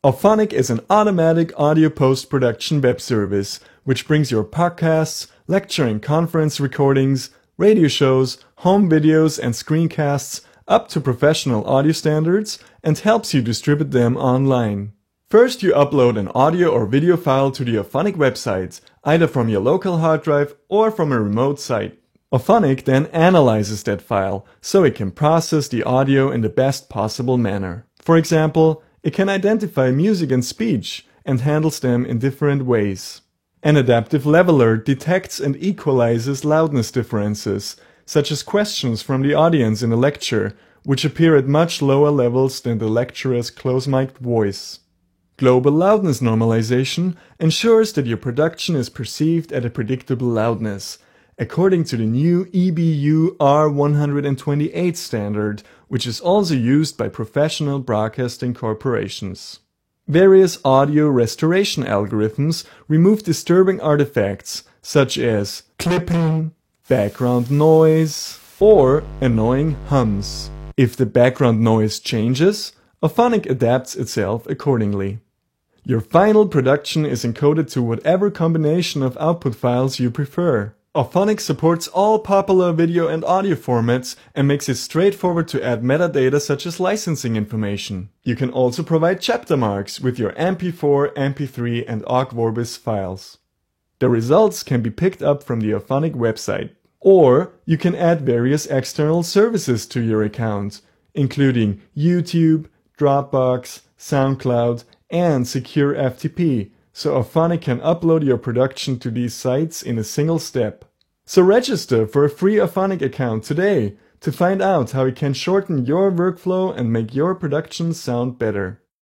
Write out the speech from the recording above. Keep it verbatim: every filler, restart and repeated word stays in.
Auphonic is an automatic audio post-production web service which brings your podcasts, lecture and conference recordings, radio shows, home videos and screencasts up to professional audio standards and helps you distribute them online. First, you upload an audio or video file to the Auphonic website, either from your local hard drive or from a remote site. Auphonic then analyzes that file so it can process the audio in the best possible manner. For example, it can identify music and speech and handles them in different ways. An adaptive leveler detects and equalizes loudness differences, such as questions from the audience in a lecture, which appear at much lower levels than the lecturer's close-mic'd voice. Global loudness normalization ensures that your production is perceived at a predictable loudness, according to the new E B U R one twenty-eight standard, which is also used by professional broadcasting corporations. Various audio restoration algorithms remove disturbing artifacts, such as clipping, background noise, or annoying hums. If the background noise changes, Auphonic adapts itself accordingly. Your final production is encoded to whatever combination of output files you prefer. Auphonic supports all popular video and audio formats and makes it straightforward to add metadata such as licensing information. You can also provide chapter marks with your M P four, M P three and Ogg Vorbis files. The results can be picked up from the Auphonic website. Or you can add various external services to your account, including YouTube, Dropbox, SoundCloud, and Secure F T P, so Auphonic can upload your production to these sites in a single step. So register for a free Auphonic account today to find out how it can shorten your workflow and make your production sound better.